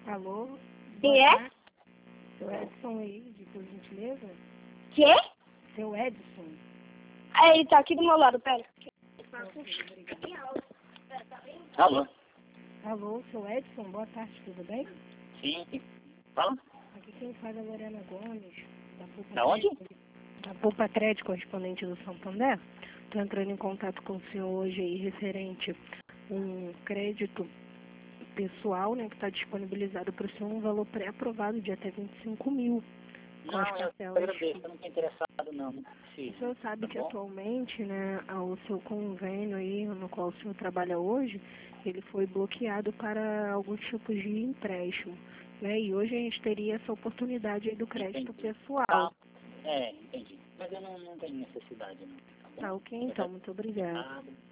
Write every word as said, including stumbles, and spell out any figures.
Alô? Quem é? Seu Edson aí, de por gentileza? Quê? Seu Edson. Aí, ele tá aqui do meu lado, pera. Alô? Alô, seu Edson, boa tarde, tudo bem? Sim. Fala. Aqui quem fala é Lorena Gomes, da Poupa Da onde? Crédito, da Poupa Crédito, correspondente do Santander. Estou entrando em contato com o senhor hoje aí, referente um crédito pessoal, né, que está disponibilizado para o senhor um valor pré-aprovado de até vinte e cinco mil. Com as Não, eu parcelas. agradeço, eu não estou interessado não, não O preciso. senhor sabe Tá que bom? atualmente, né, o seu convênio aí, no qual o senhor trabalha hoje, ele foi bloqueado para alguns tipos de empréstimo, né, e hoje a gente teria essa oportunidade aí do crédito Entendi. pessoal. Tá. É, entendi. Mas eu não, não tenho necessidade não. Tá bom? Tá ok, então, muito obrigada. Obrigado.